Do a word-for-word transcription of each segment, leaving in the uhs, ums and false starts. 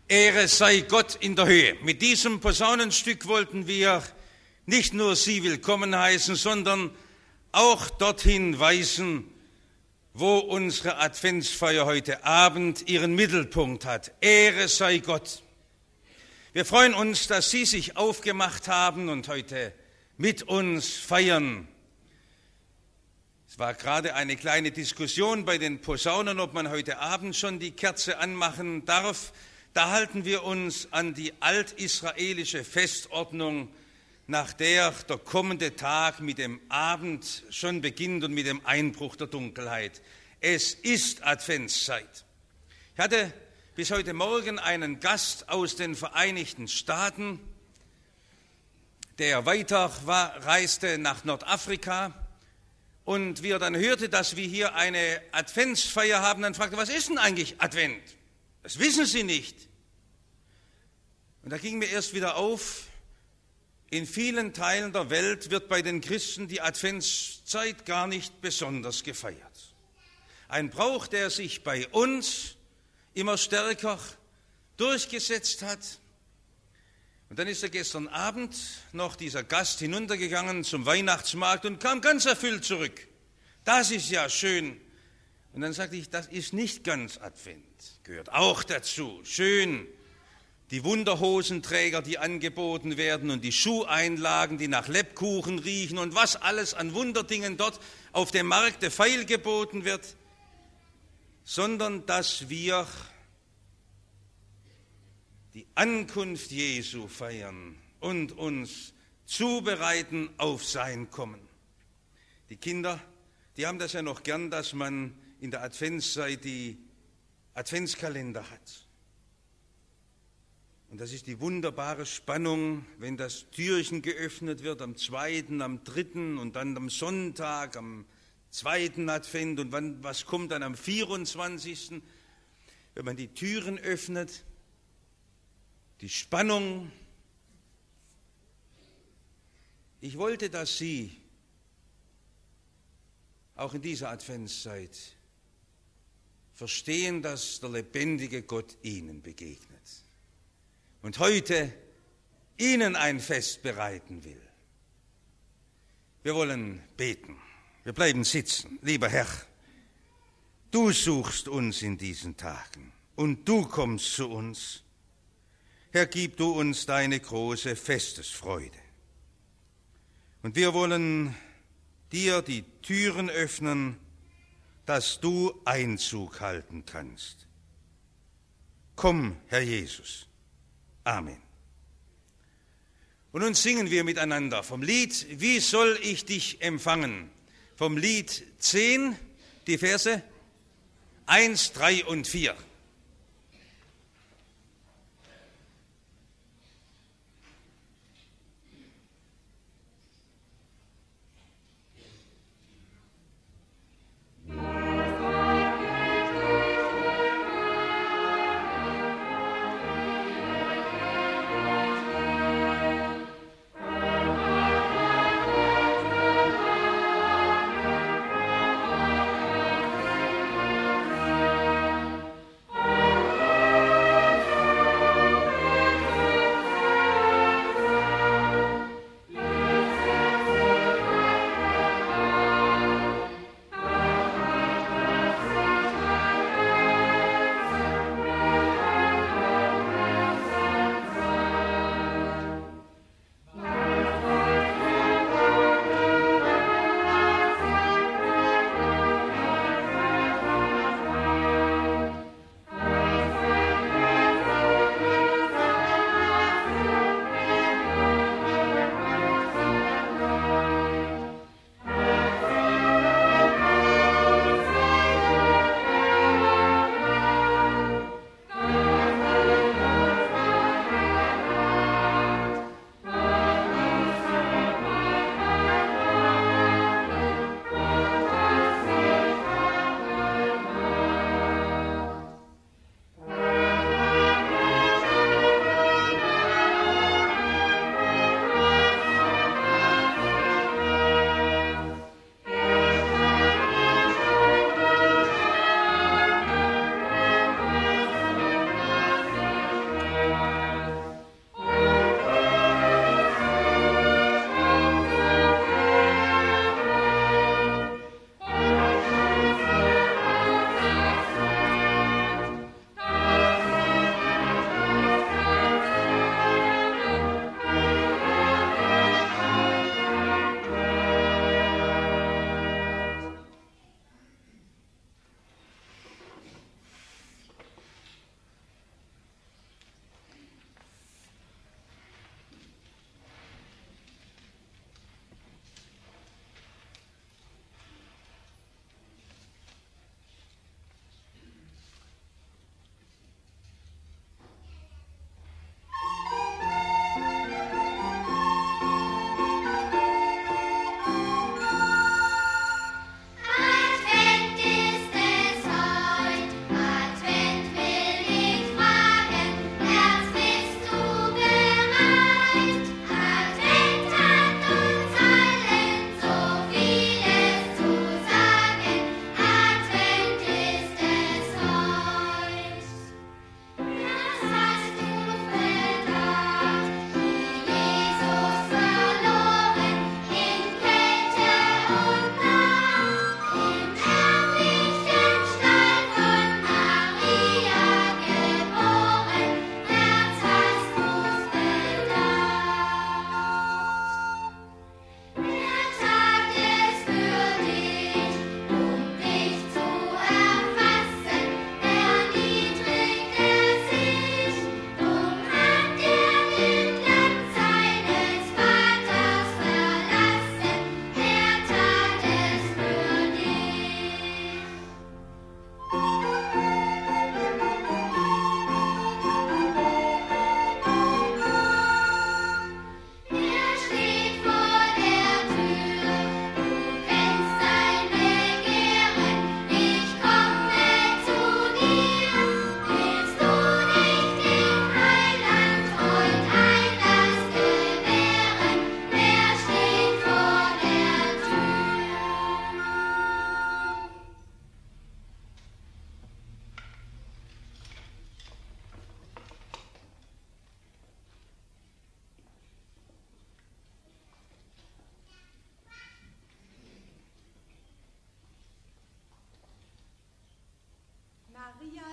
Ehre sei Gott in der Höhe. Mit diesem Posaunenstück wollten wir nicht nur Sie willkommen heißen, sondern auch dorthin weisen, wo unsere Adventsfeier heute Abend ihren Mittelpunkt hat. Ehre sei Gott. Wir freuen uns, dass Sie sich aufgemacht haben und heute mit uns feiern. Es war gerade eine kleine Diskussion bei den Posaunen, ob man heute Abend schon die Kerze anmachen darf. Da halten wir uns an die altisraelische Festordnung, nach der der kommende Tag mit dem Abend schon beginnt und mit dem Einbruch der Dunkelheit. Es ist Adventszeit. Ich hatte bis heute Morgen einen Gast aus den Vereinigten Staaten, der weiter war, reiste nach Nordafrika. Und wie er dann hörte, dass wir hier eine Adventsfeier haben, dann fragte er, was ist denn eigentlich Advent? Das wissen Sie nicht. Und da ging mir erst wieder auf, in vielen Teilen der Welt wird bei den Christen die Adventszeit gar nicht besonders gefeiert. Ein Brauch, der sich bei uns immer stärker durchgesetzt hat. Und dann ist er gestern Abend noch dieser Gast hinuntergegangen zum Weihnachtsmarkt und kam ganz erfüllt zurück. Das ist ja schön. Und dann sagte ich, das ist nicht ganz Advent, gehört auch dazu. Schön, die Wunderhosenträger, die angeboten werden und die Schuheinlagen, die nach Lebkuchen riechen und was alles an Wunderdingen dort auf dem Markte feil geboten wird, sondern dass wir die Ankunft Jesu feiern und uns zubereiten auf sein Kommen. Die Kinder, die haben das ja noch gern, dass man in der Adventszeit die Adventskalender hat. Und das ist die wunderbare Spannung, wenn das Türchen geöffnet wird am zweiten, am dritten und dann am Sonntag, am zweiten Advent und wann, was kommt dann am vierundzwanzigsten Wenn man die Türen öffnet, die Spannung. Ich wollte, dass Sie auch in dieser Adventszeit verstehen, dass der lebendige Gott Ihnen begegnet und heute Ihnen ein Fest bereiten will. Wir wollen beten. Wir bleiben sitzen. Lieber Herr, du suchst uns in diesen Tagen und du kommst zu uns. Herr, gib du uns deine große Festesfreude. Und wir wollen dir die Türen öffnen, dass du Einzug halten kannst. Komm, Herr Jesus. Amen. Und nun singen wir miteinander vom Lied Wie soll ich dich empfangen? Vom Lied zehn, die Verse eins, drei und vier.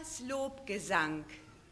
Marias Lobgesang.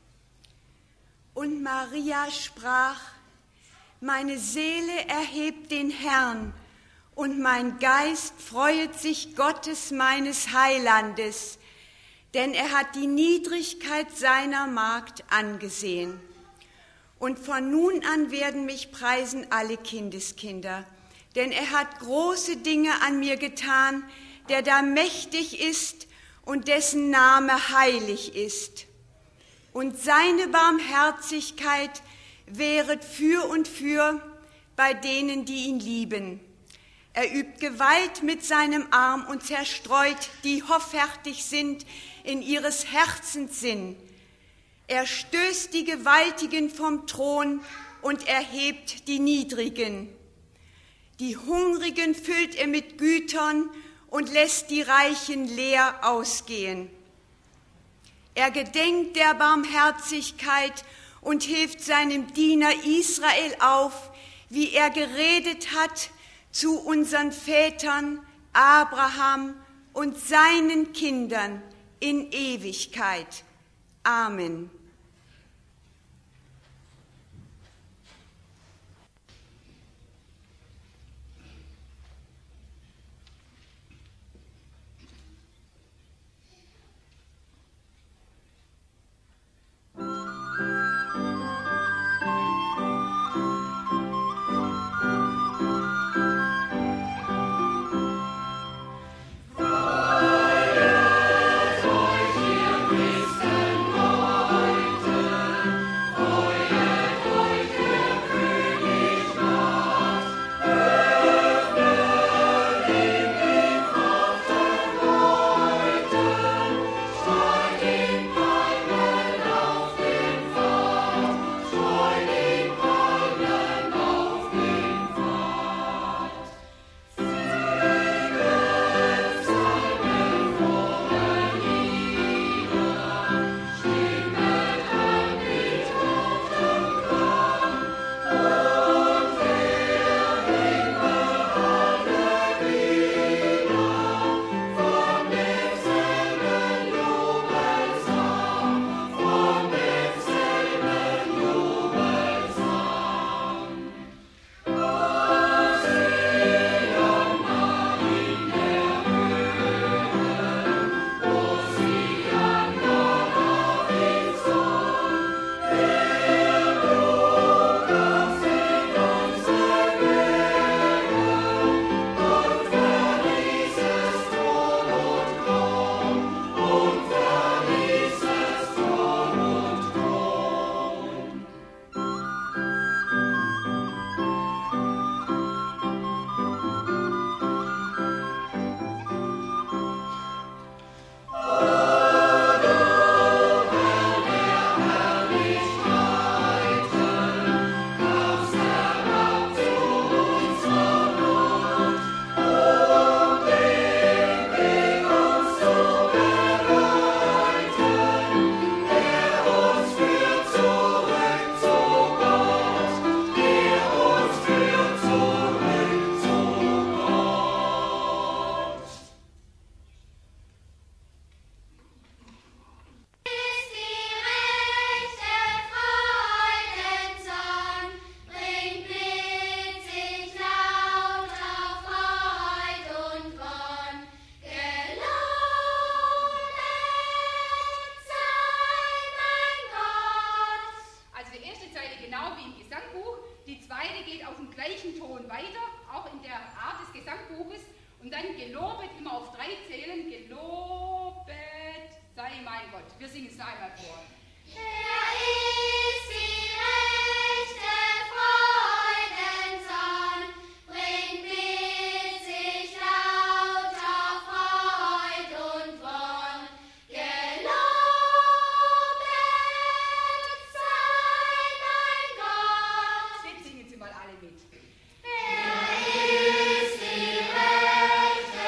Und Maria sprach: Meine Seele erhebt den Herrn, und mein Geist freuet sich Gottes meines Heilandes, denn er hat die Niedrigkeit seiner Magd angesehen. Und von nun an werden mich preisen alle Kindeskinder, denn er hat große Dinge an mir getan, der da mächtig ist und dessen Name heilig ist. Und seine Barmherzigkeit währet für und für bei denen, die ihn lieben. Er übt Gewalt mit seinem Arm und zerstreut, die hoffärtig sind in ihres Herzens Sinn. Er stößt die Gewaltigen vom Thron und erhebt die Niedrigen. Die Hungrigen füllt er mit Gütern und lässt die Reichen leer ausgehen. Er gedenkt der Barmherzigkeit und hilft seinem Diener Israel auf, wie er geredet hat zu unseren Vätern Abraham und seinen Kindern in Ewigkeit. Amen.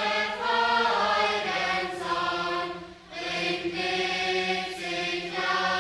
Bring mit sich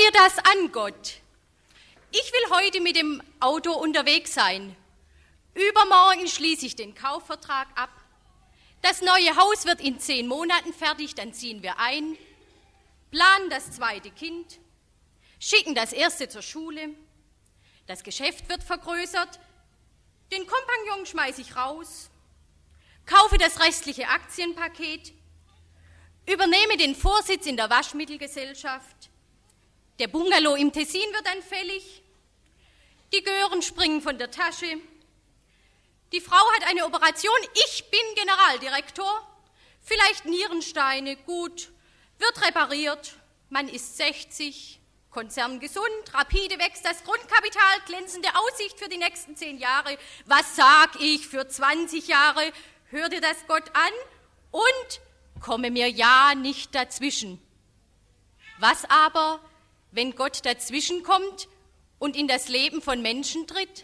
dir das an, Gott? Ich will heute mit dem Auto unterwegs sein. Übermorgen schließe ich den Kaufvertrag ab. Das neue Haus wird in zehn Monaten fertig, dann ziehen wir ein, planen das zweite Kind, schicken das erste zur Schule, das Geschäft wird vergrößert, den Kompagnon schmeiße ich raus, kaufe das restliche Aktienpaket, übernehme den Vorsitz in der Waschmittelgesellschaft, der Bungalow im Tessin wird dann fällig, die Gören springen von der Tasche, die Frau hat eine Operation, ich bin Generaldirektor, vielleicht Nierensteine, gut, wird repariert, man ist sechzig, Konzern gesund, rapide wächst das Grundkapital, glänzende Aussicht für die nächsten zehn Jahre. Was sag ich für zwanzig Jahre? Hör dir das Gott an und komme mir ja nicht dazwischen. Was aber, wenn Gott dazwischen kommt und in das Leben von Menschen tritt?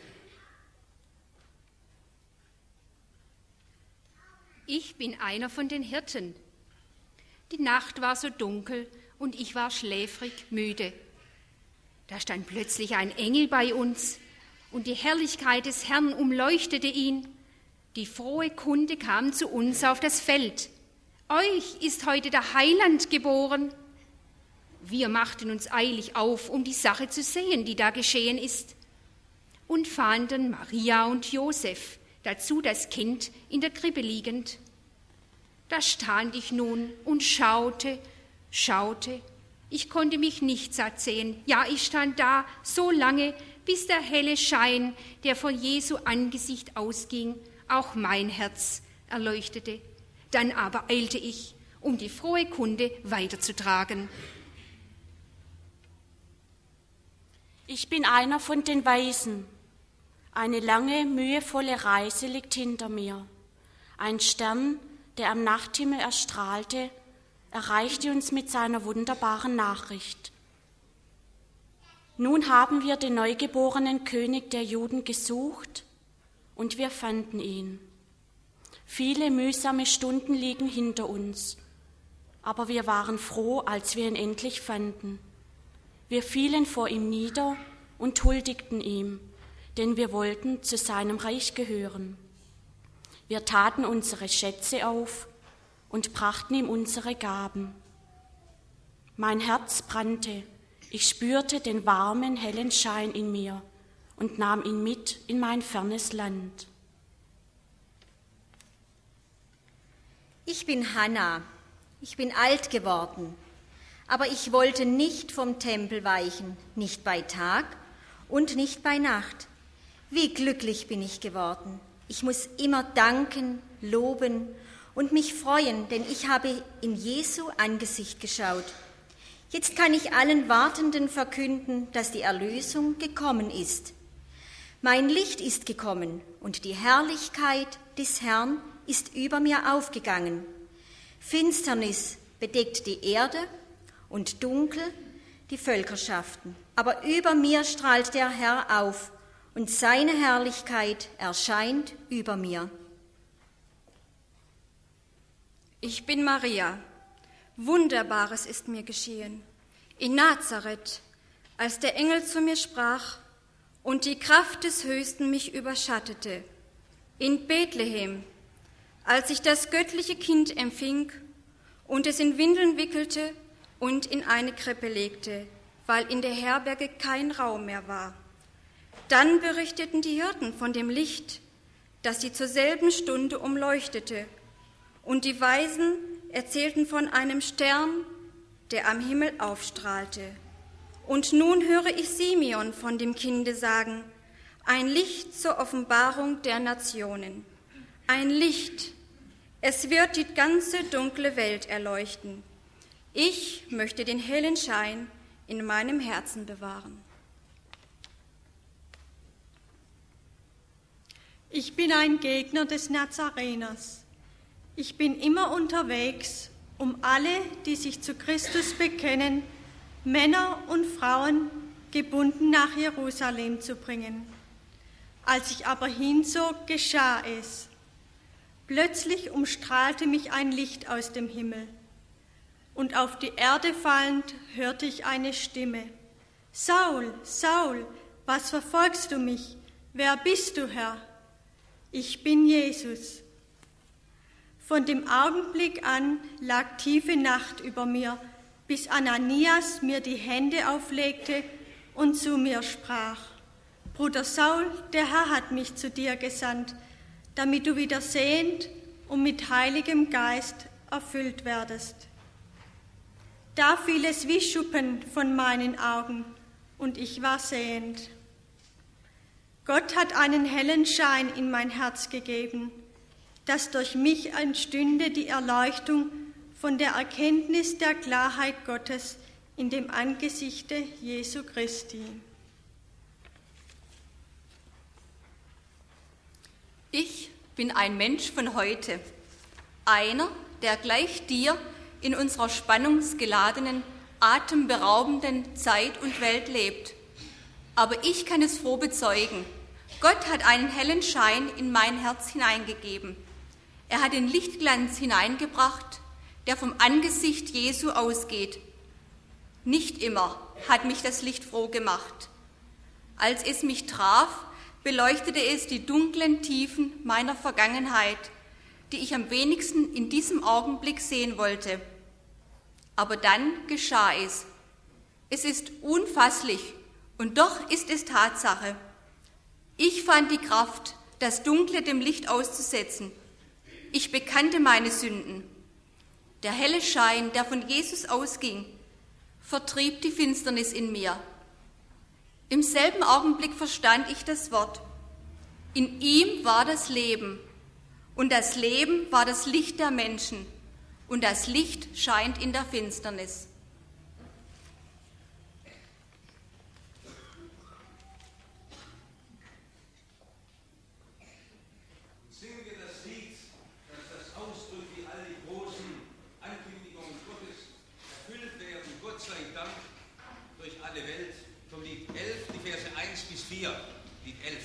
Ich bin einer von den Hirten. Die Nacht war so dunkel und ich war schläfrig, müde. Da stand plötzlich ein Engel bei uns und die Herrlichkeit des Herrn umleuchtete ihn. Die frohe Kunde kam zu uns auf das Feld. Euch ist heute der Heiland geboren. Wir machten uns eilig auf, um die Sache zu sehen, die da geschehen ist, und fanden Maria und Josef, dazu das Kind in der Krippe liegend. Da stand ich nun und schaute, schaute. Ich konnte mich nicht satt sehen. Ja, ich stand da so lange, bis der helle Schein, der von Jesu Angesicht ausging, auch mein Herz erleuchtete. Dann aber eilte ich, um die frohe Kunde weiterzutragen. Ich bin einer von den Weisen. Eine lange, mühevolle Reise liegt hinter mir. Ein Stern, der am Nachthimmel erstrahlte, erreichte uns mit seiner wunderbaren Nachricht. Nun haben wir den neugeborenen König der Juden gesucht und wir fanden ihn. Viele mühsame Stunden liegen hinter uns, aber wir waren froh, als wir ihn endlich fanden. Wir fielen vor ihm nieder und huldigten ihm, denn wir wollten zu seinem Reich gehören. Wir taten unsere Schätze auf und brachten ihm unsere Gaben. Mein Herz brannte, ich spürte den warmen, hellen Schein in mir und nahm ihn mit in mein fernes Land. Ich bin Hannah, ich bin alt geworden, aber ich wollte nicht vom Tempel weichen, nicht bei Tag und nicht bei Nacht. Wie glücklich bin ich geworden. Ich muss immer danken, loben und mich freuen, denn ich habe in Jesu Angesicht geschaut. Jetzt kann ich allen Wartenden verkünden, dass die Erlösung gekommen ist. Mein Licht ist gekommen und die Herrlichkeit des Herrn ist über mir aufgegangen. Finsternis bedeckt die Erde und dunkel die Völkerschaften. Aber über mir strahlt der Herr auf und seine Herrlichkeit erscheint über mir. Ich bin Maria. Wunderbares ist mir geschehen. In Nazareth, als der Engel zu mir sprach und die Kraft des Höchsten mich überschattete. In Bethlehem, als ich das göttliche Kind empfing und es in Windeln wickelte und in eine Krippe legte, weil in der Herberge kein Raum mehr war. Dann berichteten die Hirten von dem Licht, das sie zur selben Stunde umleuchtete, und die Weisen erzählten von einem Stern, der am Himmel aufstrahlte. Und nun höre ich Simeon von dem Kinde sagen, ein Licht zur Offenbarung der Nationen. Ein Licht, es wird die ganze dunkle Welt erleuchten. Ich möchte den hellen Schein in meinem Herzen bewahren. Ich bin ein Gegner des Nazareners. Ich bin immer unterwegs, um alle, die sich zu Christus bekennen, Männer und Frauen gebunden nach Jerusalem zu bringen. Als ich aber hinzog, geschah es. Plötzlich umstrahlte mich ein Licht aus dem Himmel, und auf die Erde fallend hörte ich eine Stimme. Saul, Saul, was verfolgst du mich? Wer bist du, Herr? Ich bin Jesus. Von dem Augenblick an lag tiefe Nacht über mir, bis Ananias mir die Hände auflegte und zu mir sprach: Bruder Saul, der Herr hat mich zu dir gesandt, damit du wieder sehend und mit Heiligem Geist erfüllt werdest. Da fiel es wie Schuppen von meinen Augen, und ich war sehend. Gott hat einen hellen Schein in mein Herz gegeben, dass durch mich entstünde die Erleuchtung von der Erkenntnis der Klarheit Gottes in dem Angesichte Jesu Christi. Ich bin ein Mensch von heute, einer, der gleich dir in unserer spannungsgeladenen, atemberaubenden Zeit und Welt lebt. Aber ich kann es froh bezeugen: Gott hat einen hellen Schein in mein Herz hineingegeben. Er hat den Lichtglanz hineingebracht, der vom Angesicht Jesu ausgeht. Nicht immer hat mich das Licht froh gemacht. Als es mich traf, beleuchtete es die dunklen Tiefen meiner Vergangenheit, die ich am wenigsten in diesem Augenblick sehen wollte. Aber dann geschah es. Es ist unfasslich, und doch ist es Tatsache. Ich fand die Kraft, das Dunkle dem Licht auszusetzen. Ich bekannte meine Sünden. Der helle Schein, der von Jesus ausging, vertrieb die Finsternis in mir. Im selben Augenblick verstand ich das Wort: In ihm war das Leben, und das Leben war das Licht der Menschen, und das Licht scheint in der Finsternis. Singen wir das Lied, das das ausdrückt, wie all die großen Ankündigungen Gottes erfüllt werden, Gott sei Dank, durch alle Welt. Vom Lied elf, die Verse eins bis vier, Lied elf.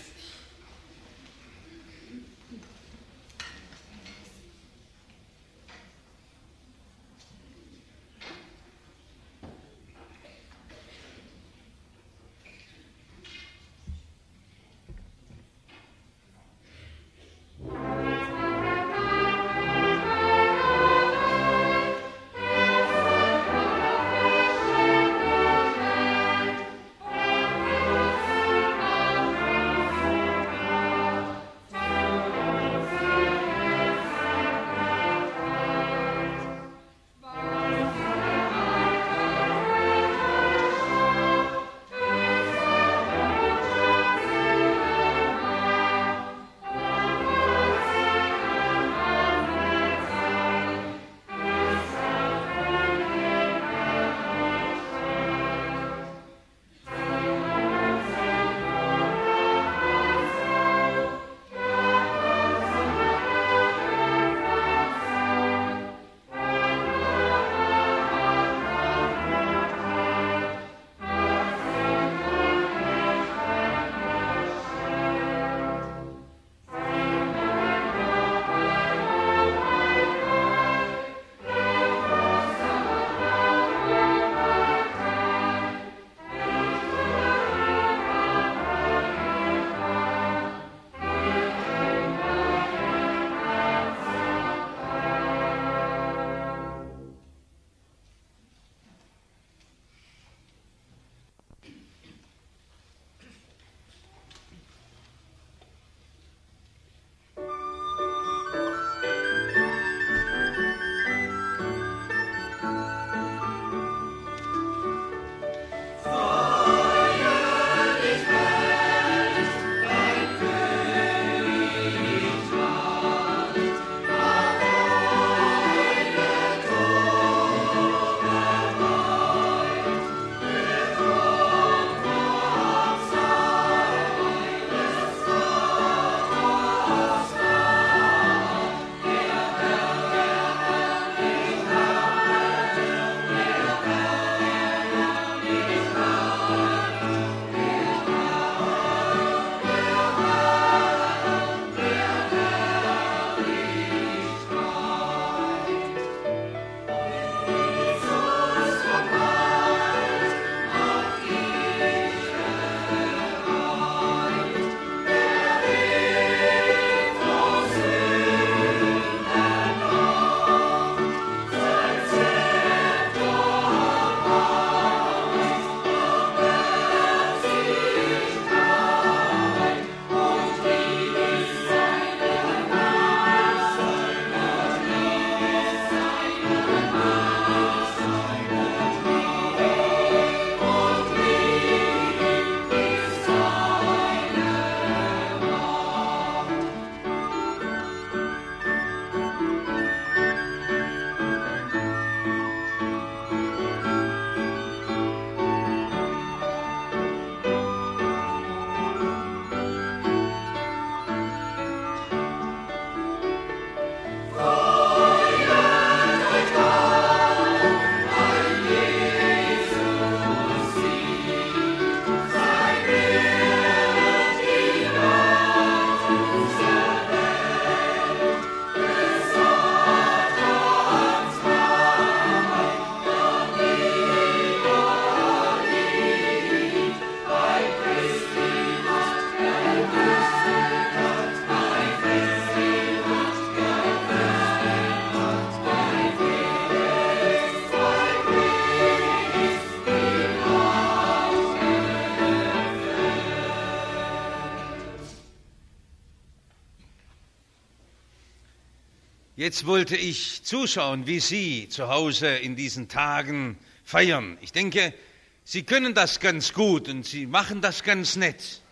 Jetzt wollte ich zuschauen, wie Sie zu Hause in diesen Tagen feiern. Ich denke, Sie können das ganz gut und Sie machen das ganz nett.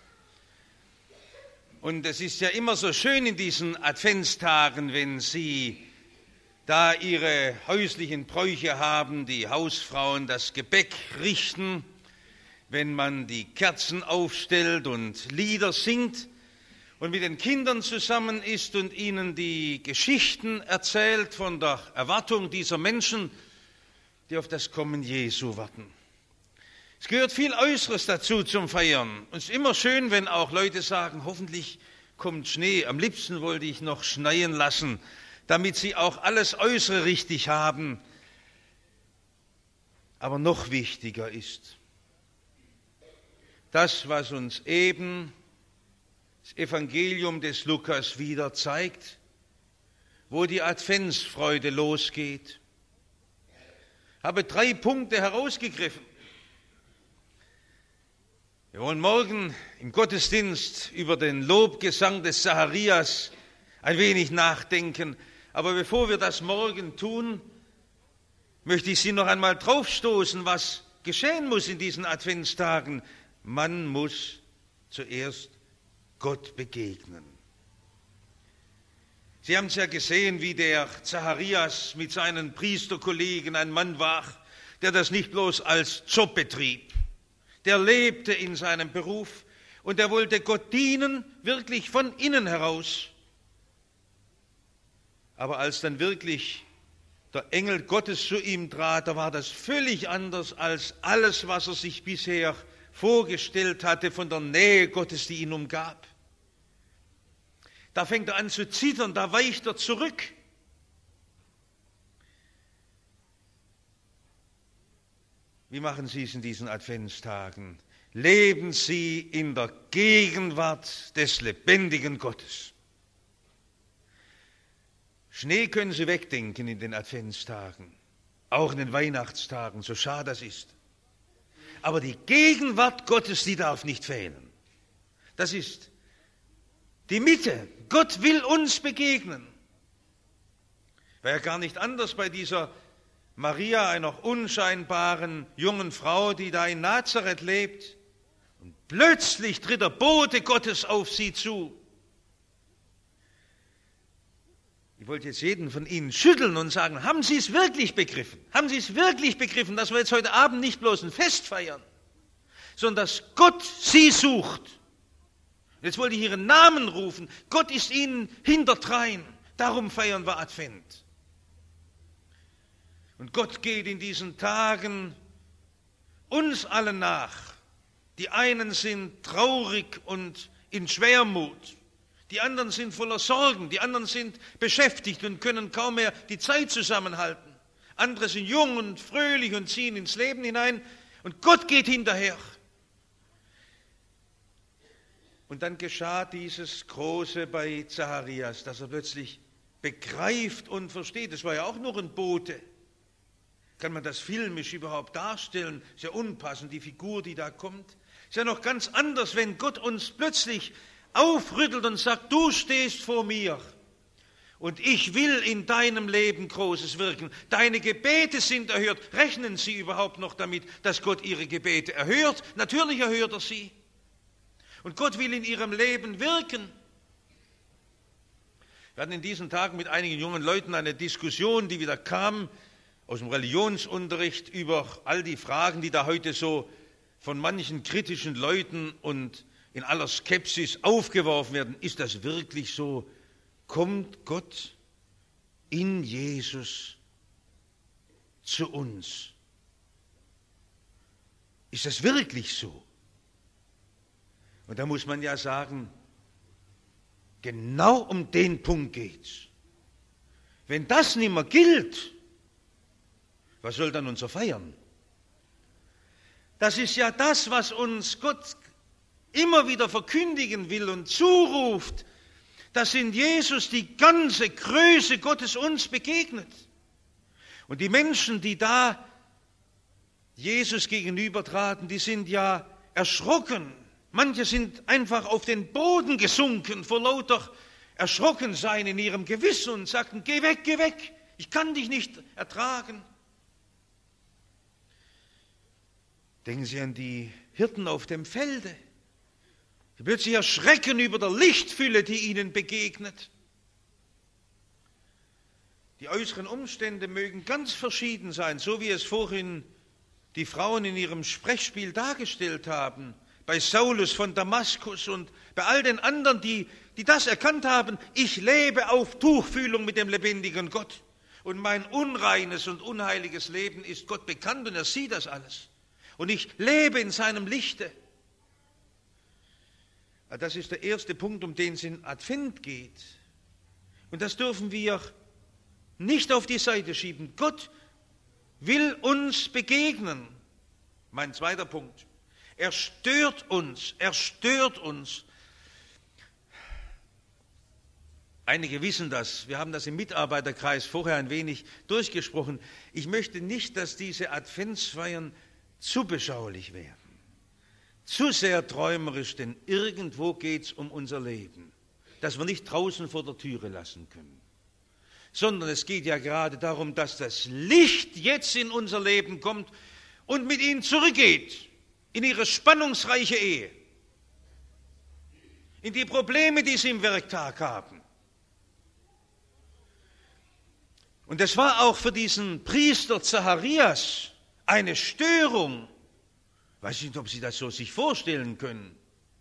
Und es ist ja immer so schön in diesen Adventstagen, wenn Sie da Ihre häuslichen Bräuche haben, die Hausfrauen das Gebäck richten, wenn man die Kerzen aufstellt und Lieder singt und mit den Kindern zusammen ist und ihnen die Geschichten erzählt von der Erwartung dieser Menschen, die auf das Kommen Jesu warten. Es gehört viel Äußeres dazu zum Feiern. Und es ist immer schön, wenn auch Leute sagen, hoffentlich kommt Schnee. Am liebsten wollte ich noch schneien lassen, damit sie auch alles Äußere richtig haben. Aber noch wichtiger ist das, was uns eben das Evangelium des Lukas wieder zeigt, wo die Adventsfreude losgeht. Ich habe drei Punkte herausgegriffen. Wir wollen morgen im Gottesdienst über den Lobgesang des Zacharias ein wenig nachdenken. Aber bevor wir das morgen tun, möchte ich Sie noch einmal draufstoßen, was geschehen muss in diesen Adventstagen. Man muss zuerst Gott begegnen. Sie haben es ja gesehen, wie der Zacharias mit seinen Priesterkollegen ein Mann war, der das nicht bloß als Job betrieb. Der lebte in seinem Beruf und er wollte Gott dienen, wirklich von innen heraus. Aber als dann wirklich der Engel Gottes zu ihm trat, da war das völlig anders als alles, was er sich bisher vorgestellt hatte von der Nähe Gottes, die ihn umgab. Da fängt er an zu zittern, da weicht er zurück. Wie machen Sie es in diesen Adventstagen? Leben Sie in der Gegenwart des lebendigen Gottes. Schnee können Sie wegdenken in den Adventstagen, auch in den Weihnachtstagen, so schade das ist. Aber die Gegenwart Gottes, die darf nicht fehlen. Das ist die Mitte. Gott will uns begegnen. War ja gar nicht anders bei dieser Maria, einer unscheinbaren jungen Frau, die da in Nazareth lebt. Und plötzlich tritt der Bote Gottes auf sie zu. Ich wollte jetzt jeden von Ihnen schütteln und sagen, haben Sie es wirklich begriffen? Haben Sie es wirklich begriffen, dass wir jetzt heute Abend nicht bloß ein Fest feiern, sondern dass Gott Sie sucht? Jetzt wollte ich Ihren Namen rufen. Gott ist Ihnen hinterdrein. Darum feiern wir Advent. Und Gott geht in diesen Tagen uns allen nach. Die einen sind traurig und in Schwermut. Die anderen sind voller Sorgen, die anderen sind beschäftigt und können kaum mehr die Zeit zusammenhalten. Andere sind jung und fröhlich und ziehen ins Leben hinein und Gott geht hinterher. Und dann geschah dieses Große bei Zacharias, dass er plötzlich begreift und versteht. Es war ja auch nur ein Bote. Kann man das filmisch überhaupt darstellen? Ist ja unpassend, die Figur, die da kommt. Ist ja noch ganz anders, wenn Gott uns plötzlich aufrüttelt und sagt, du stehst vor mir und ich will in deinem Leben Großes wirken. Deine Gebete sind erhört. Rechnen Sie überhaupt noch damit, dass Gott Ihre Gebete erhört? Natürlich erhört er sie. Und Gott will in Ihrem Leben wirken. Wir hatten in diesen Tagen mit einigen jungen Leuten eine Diskussion, die wieder kam aus dem Religionsunterricht über all die Fragen, die da heute so von manchen kritischen Leuten und in aller Skepsis aufgeworfen werden. Ist das wirklich so? Kommt Gott in Jesus zu uns? Ist das wirklich so? Und da muss man ja sagen, genau um den Punkt geht's. Wenn das nicht mehr gilt, was soll dann unser Feiern? Das ist ja das, was uns Gott immer wieder verkündigen will und zuruft, dass in Jesus die ganze Größe Gottes uns begegnet. Und die Menschen, die da Jesus gegenübertraten, die sind ja erschrocken. Manche sind einfach auf den Boden gesunken vor lauter erschrocken sein in ihrem Gewissen und sagten, geh weg, geh weg, ich kann dich nicht ertragen. Denken Sie an die Hirten auf dem Felde, die plötzlich erschrecken über der Lichtfülle, die ihnen begegnet. Die äußeren Umstände mögen ganz verschieden sein, so wie es vorhin die Frauen in ihrem Sprechspiel dargestellt haben, bei Saulus von Damaskus und bei all den anderen, die, die das erkannt haben, ich lebe auf Tuchfühlung mit dem lebendigen Gott und mein unreines und unheiliges Leben ist Gott bekannt und er sieht das alles und ich lebe in seinem Lichte. Das ist der erste Punkt, um den es in Advent geht. Und das dürfen wir nicht auf die Seite schieben. Gott will uns begegnen. Mein zweiter Punkt. Er stört uns, er stört uns. Einige wissen das, wir haben das im Mitarbeiterkreis vorher ein wenig durchgesprochen. Ich möchte nicht, dass diese Adventsfeiern zu beschaulich werden, zu sehr träumerisch, denn irgendwo geht es um unser Leben, das wir nicht draußen vor der Türe lassen können. Sondern es geht ja gerade darum, dass das Licht jetzt in unser Leben kommt und mit ihnen zurückgeht in ihre spannungsreiche Ehe, in die Probleme, die sie im Werktag haben. Und es war auch für diesen Priester Zacharias eine Störung. Ich weiß nicht, ob Sie das so sich vorstellen können.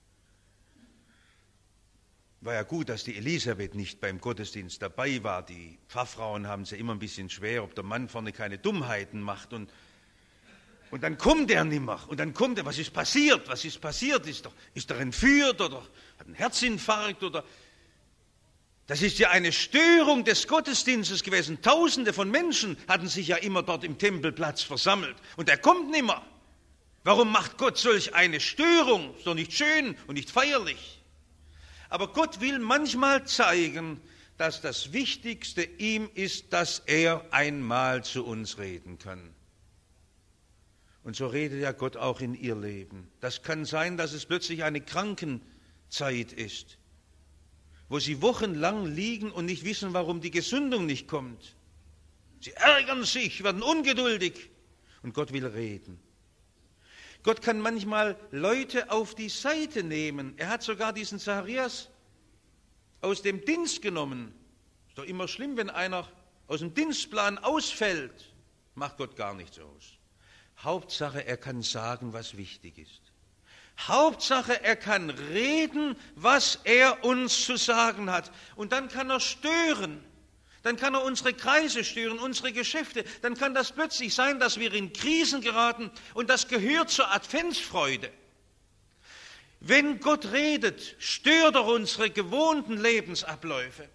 War ja gut, dass die Elisabeth nicht beim Gottesdienst dabei war. Die Pfarrfrauen haben es ja immer ein bisschen schwer, ob der Mann vorne keine Dummheiten macht. Und, und dann kommt er nimmer. Und dann kommt er, was ist passiert? Was ist passiert? Ist er, ist er entführt oder hat einen Herzinfarkt? Oder das ist ja eine Störung des Gottesdienstes gewesen. Tausende von Menschen hatten sich ja immer dort im Tempelplatz versammelt. Und er kommt nimmer. Warum macht Gott solch eine Störung? Ist doch nicht schön und nicht feierlich. Aber Gott will manchmal zeigen, dass das Wichtigste ihm ist, dass er einmal zu uns reden kann. Und so redet ja Gott auch in ihr Leben. Das kann sein, dass es plötzlich eine Krankenzeit ist, wo sie wochenlang liegen und nicht wissen, warum die Gesundung nicht kommt. Sie ärgern sich, werden ungeduldig und Gott will reden. Gott kann manchmal Leute auf die Seite nehmen. Er hat sogar diesen Zacharias aus dem Dienst genommen. Ist doch immer schlimm, wenn einer aus dem Dienstplan ausfällt. Macht Gott gar nichts aus. Hauptsache, er kann sagen, was wichtig ist. Hauptsache, er kann reden, was er uns zu sagen hat. Und dann kann er stören. Dann kann er unsere Kreise stören, unsere Geschäfte. Dann kann das plötzlich sein, dass wir in Krisen geraten und das gehört zur Adventsfreude. Wenn Gott redet, stört er unsere gewohnten Lebensabläufe.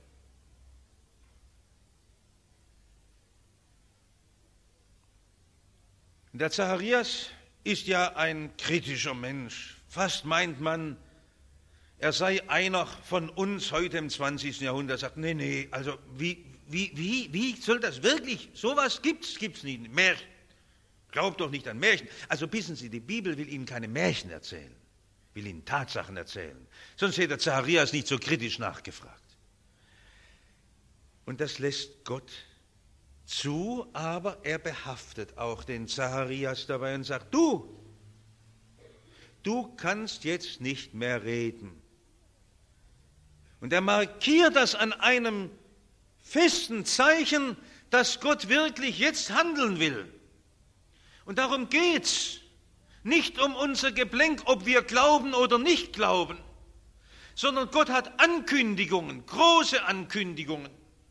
Der Zacharias ist ja ein kritischer Mensch. Fast meint man, er sei einer von uns heute im zwanzigsten Jahrhundert. Er sagt, nee, nee, also wie, wie, wie, wie soll das wirklich, sowas gibt's, gibt's nicht. Märchen. Glaubt doch nicht an Märchen. Also wissen Sie, die Bibel will Ihnen keine Märchen erzählen, will Ihnen Tatsachen erzählen. Sonst hätte der Zacharias nicht so kritisch nachgefragt. Und das lässt Gott zu, aber er behaftet auch den Zacharias dabei und sagt, du, du kannst jetzt nicht mehr reden. Und er markiert das an einem festen Zeichen, dass Gott wirklich jetzt handeln will. Und darum geht's. Nicht um unser Geblänk, ob wir glauben oder nicht glauben, sondern Gott hat Ankündigungen, große Ankündigungen.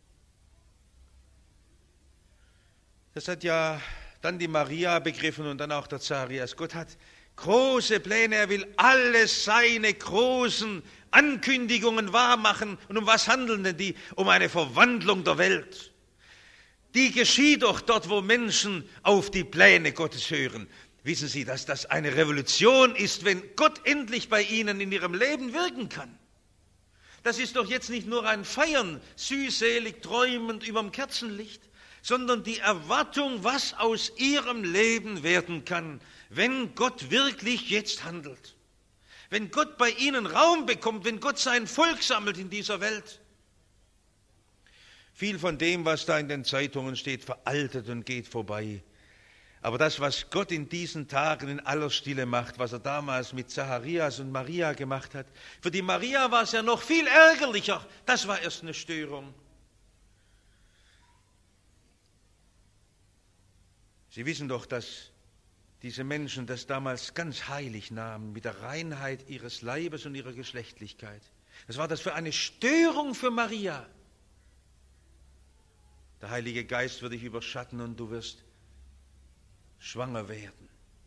Das hat ja dann die Maria begriffen und dann auch der Zacharias. Gott hat große Pläne, er will alle seine großen Ankündigungen wahrmachen. Und um was handeln denn die? Um eine Verwandlung der Welt. Die geschieht doch dort, wo Menschen auf die Pläne Gottes hören. Wissen Sie, dass das eine Revolution ist, wenn Gott endlich bei Ihnen in Ihrem Leben wirken kann? Das ist doch jetzt nicht nur ein Feiern, süßselig, träumend überm Kerzenlicht, sondern die Erwartung, was aus Ihrem Leben werden kann, wenn Gott wirklich jetzt handelt. Wenn Gott bei Ihnen Raum bekommt, wenn Gott sein Volk sammelt in dieser Welt Viel von dem, was da in den Zeitungen steht, veraltet und geht vorbei. Aber das, was Gott in diesen Tagen in aller Stille macht, was er damals mit Zacharias und Maria gemacht hat, für die Maria war es ja noch viel ärgerlicher. Das war erst eine Störung. Sie wissen doch, dass diese Menschen das damals ganz heilig nahmen, mit der Reinheit ihres Leibes und ihrer Geschlechtlichkeit. Das war das für eine Störung für Maria. Der Heilige Geist wird dich überschatten und du wirst schwanger werden.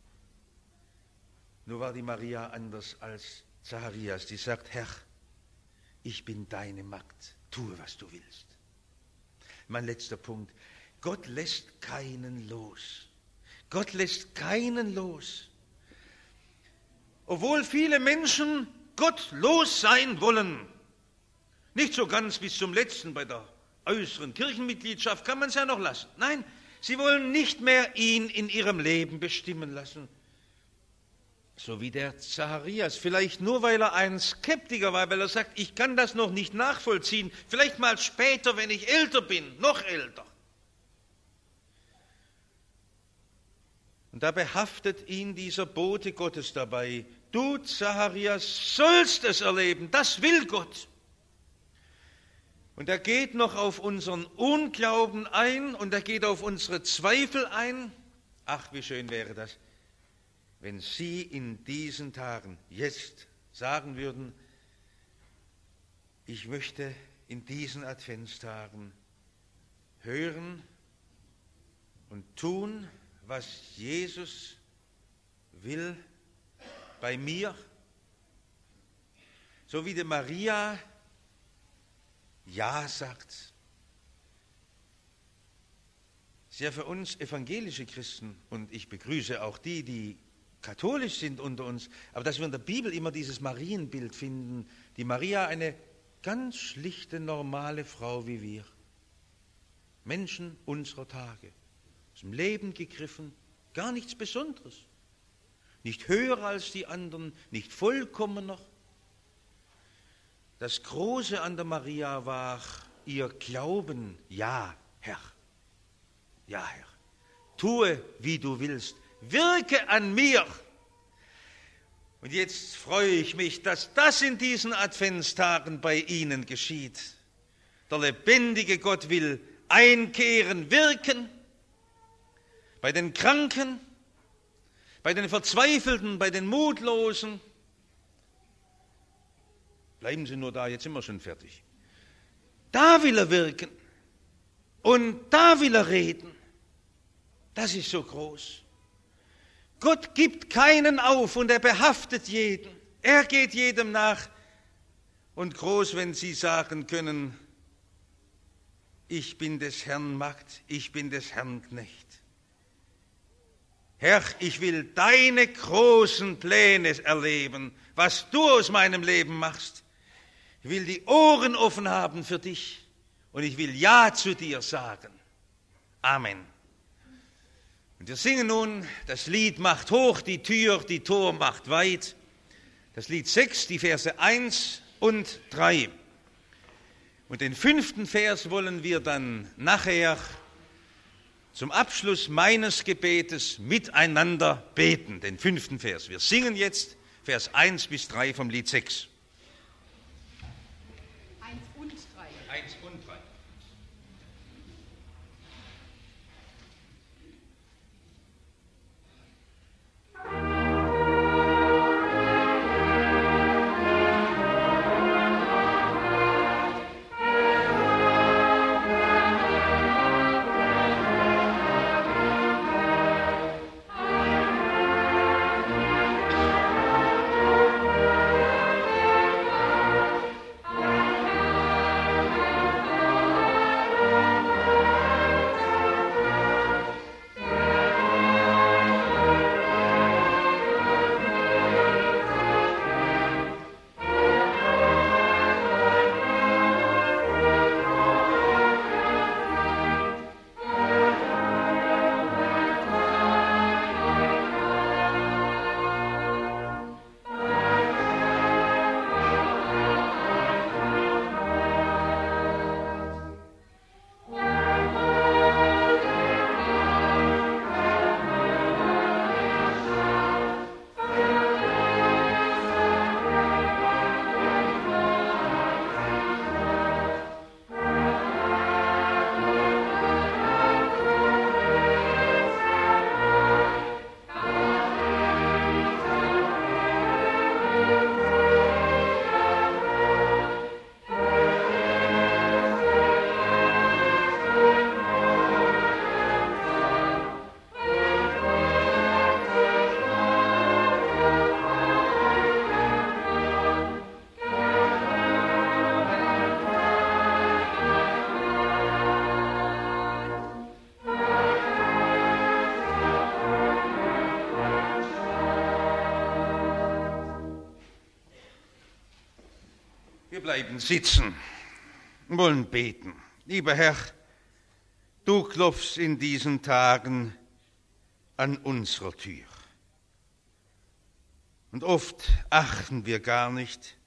Nur war die Maria anders als Zacharias, die sagt, Herr, ich bin deine Magd, tue, was du willst. Mein letzter Punkt, Gott lässt keinen los. Gott lässt keinen los. Obwohl viele Menschen gottlos sein wollen, nicht so ganz bis zum letzten bei der äußeren Kirchenmitgliedschaft kann man es ja noch lassen. Nein, sie wollen nicht mehr ihn in ihrem Leben bestimmen lassen. So wie der Zacharias, vielleicht nur, weil er ein Skeptiker war, weil er sagt, ich kann das noch nicht nachvollziehen, vielleicht mal später, wenn ich älter bin, noch älter. Und da behaftet ihn dieser Bote Gottes dabei. Du, Zacharias, sollst es erleben, das will Gott. Und er geht noch auf unseren Unglauben ein und er geht auf unsere Zweifel ein. Ach, wie schön wäre das, wenn Sie in diesen Tagen jetzt sagen würden, ich möchte in diesen Adventstagen hören und tun, was Jesus will bei mir, so wie die Maria Ja sagt. Es ist ja für uns evangelische Christen, und ich begrüße auch die, die katholisch sind unter uns, aber dass wir in der Bibel immer dieses Marienbild finden, die Maria eine ganz schlichte, normale Frau wie wir, Menschen unserer Tage, aus dem Leben gegriffen, gar nichts Besonderes, nicht höher als die anderen, nicht vollkommener. Das Große an der Maria war ihr Glauben, ja, Herr, ja, Herr, tue, wie du willst, wirke an mir. Und jetzt freue ich mich, dass das in diesen Adventstagen bei Ihnen geschieht. Der lebendige Gott will einkehren, wirken, bei den Kranken, bei den Verzweifelten, bei den Mutlosen. Bleiben Sie nur da, jetzt sind wir schon fertig. Da will er wirken und da will er reden. Das ist so groß. Gott gibt keinen auf und er behaftet jeden. Er geht jedem nach. Und groß, wenn Sie sagen können, ich bin des Herrn Magd, ich bin des Herrn Knecht. Herr, ich will deine großen Pläne erleben, was du aus meinem Leben machst. Ich will die Ohren offen haben für dich und ich will Ja zu dir sagen. Amen. Und wir singen nun, das Lied macht hoch die Tür, die Tor macht weit. Das Lied sechs, die Verse eins und drei. Und den fünften Vers wollen wir dann nachher zum Abschluss meines Gebetes miteinander beten, den fünften Vers. Wir singen jetzt Vers eins bis drei vom Lied sechs. eins und drei. eins und drei. Thank bleiben sitzen und wollen beten. Lieber Herr, du klopfst in diesen Tagen an unserer Tür. Und oft achten wir gar nicht,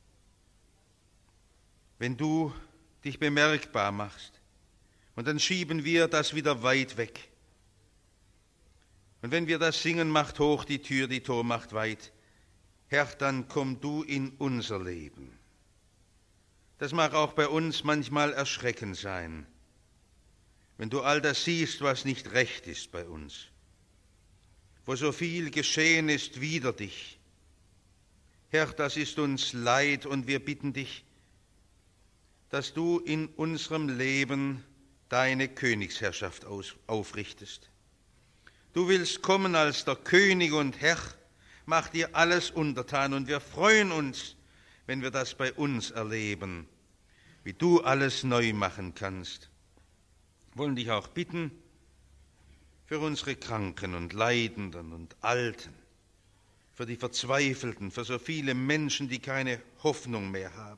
wenn du dich bemerkbar machst. Und dann schieben wir das wieder weit weg. Und wenn wir das singen, macht hoch die Tür, die Tor macht weit, Herr, dann komm du in unser Leben. Das mag auch bei uns manchmal erschreckend sein, wenn du all das siehst, was nicht recht ist bei uns, wo so viel geschehen ist wider dich. Herr, das ist uns leid und wir bitten dich, dass du in unserem Leben deine Königsherrschaft aufrichtest. Du willst kommen als der König und Herr, mach dir alles untertan und wir freuen uns, wenn wir das bei uns erleben, wie du alles neu machen kannst. Wir wollen dich auch bitten für unsere Kranken und Leidenden und Alten, für die Verzweifelten, für so viele Menschen, die keine Hoffnung mehr haben,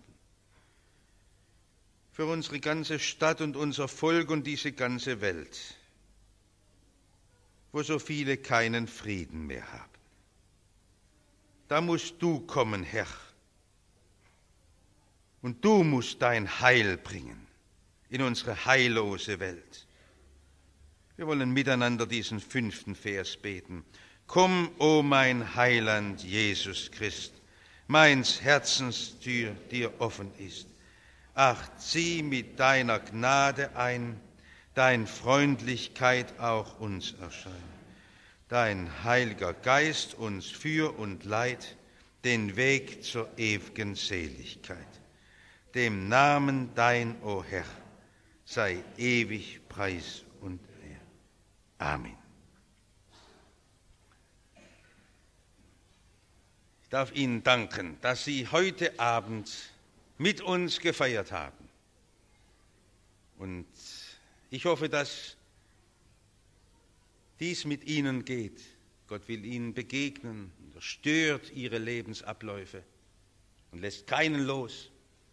für unsere ganze Stadt und unser Volk und diese ganze Welt, wo so viele keinen Frieden mehr haben. Da musst du kommen, Herr, und du musst dein Heil bringen in unsere heillose Welt. Wir wollen miteinander diesen fünften Vers beten. Komm, o mein Heiland Jesus Christ, meins Herzenstür dir offen ist. Ach, zieh mit deiner Gnade ein, dein Freundlichkeit auch uns erscheint. Dein Heiliger Geist uns führ und leit den Weg zur ewigen Seligkeit. Dem Namen dein, o Herr, sei ewig Preis und Ehre. Amen. Ich darf Ihnen danken, dass Sie heute Abend mit uns gefeiert haben. Und ich hoffe, dass dies mit Ihnen geht. Gott will Ihnen begegnen, er stört Ihre Lebensabläufe und lässt keinen los.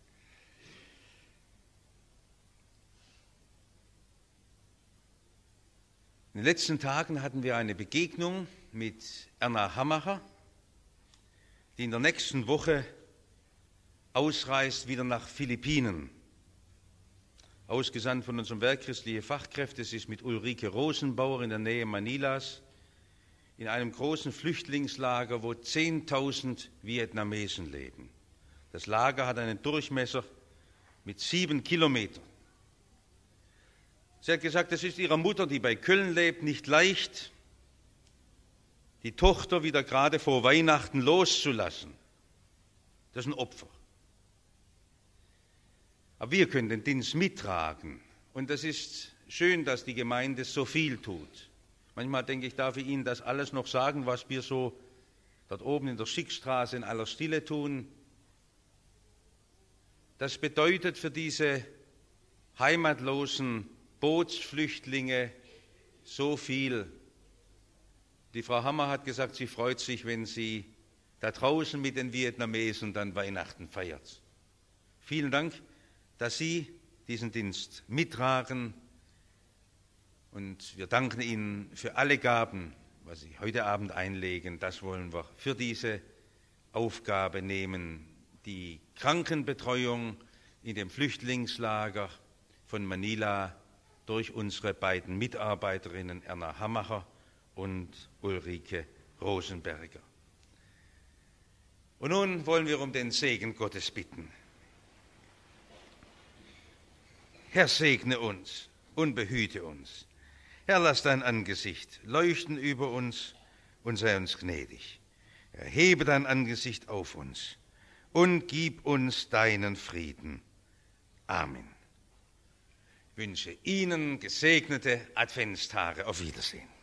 In den letzten Tagen hatten wir eine Begegnung mit Erna Hammacher, die in der nächsten Woche ausreist wieder nach Philippinen. Ausgesandt von unserem Werk Christliche Fachkräfte. Sie ist mit Ulrike Rosenbauer in der Nähe Manilas in einem großen Flüchtlingslager, wo zehntausend Vietnamesen leben. Das Lager hat einen Durchmesser mit sieben Kilometern. Sie hat gesagt, es ist ihrer Mutter, die bei Köln lebt, nicht leicht, die Tochter wieder gerade vor Weihnachten loszulassen. Das ist ein Opfer. Aber wir können den Dienst mittragen. Und das ist schön, dass die Gemeinde so viel tut. Manchmal denke ich, darf ich Ihnen das alles noch sagen, was wir so dort oben in der Schickstraße in aller Stille tun. Das bedeutet für diese heimatlosen Bootsflüchtlinge so viel. Die Frau Hammer hat gesagt, sie freut sich, wenn sie da draußen mit den Vietnamesen dann Weihnachten feiert. Vielen Dank, dass Sie diesen Dienst mittragen. Und wir danken Ihnen für alle Gaben, was Sie heute Abend einlegen. Das wollen wir für diese Aufgabe nehmen. Die Krankenbetreuung in dem Flüchtlingslager von Manila durch unsere beiden Mitarbeiterinnen Erna Hammacher und Ulrike Rosenberger. Und nun wollen wir um den Segen Gottes bitten. Herr, segne uns und behüte uns. Herr, lass dein Angesicht leuchten über uns und sei uns gnädig. Erhebe dein Angesicht auf uns und gib uns deinen Frieden. Amen. Ich wünsche Ihnen gesegnete Adventstage. Auf Wiedersehen.